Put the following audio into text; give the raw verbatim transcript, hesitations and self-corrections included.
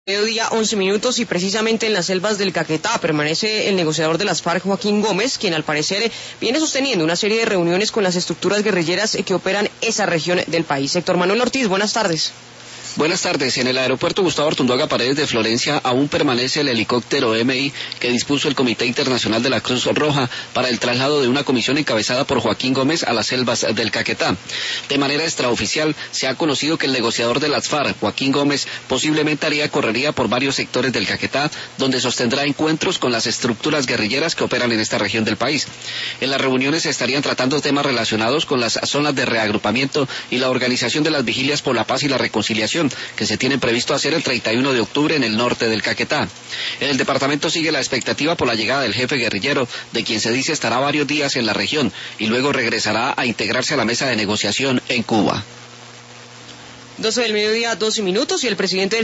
Mediodía, once minutos, y precisamente en las selvas del Caquetá permanece el negociador de las FARC, Joaquín Gómez, quien al parecer viene sosteniendo una serie de reuniones con las estructuras guerrilleras que operan esa región del país. Héctor Manuel Ortiz, buenas tardes. Buenas tardes. En el aeropuerto Gustavo Artunduaga Paredes de Florencia aún permanece el helicóptero M I que dispuso el Comité Internacional de la Cruz Roja para el traslado de una comisión encabezada por Joaquín Gómez a las selvas del Caquetá. De manera extraoficial se ha conocido que el negociador de las FARC, Joaquín Gómez, posiblemente haría correría por varios sectores del Caquetá, donde sostendrá encuentros con las estructuras guerrilleras que operan en esta región del país. En las reuniones se estarían tratando temas relacionados con las zonas de reagrupamiento y la organización de las vigilias por la paz y la reconciliación, que se tienen previsto hacer el treinta y uno de octubre en el norte del Caquetá. En el departamento sigue la expectativa por la llegada del jefe guerrillero, de quien se dice estará varios días en la región y luego regresará a integrarse a la mesa de negociación en Cuba. doce del mediodía, doce minutos, y el presidente del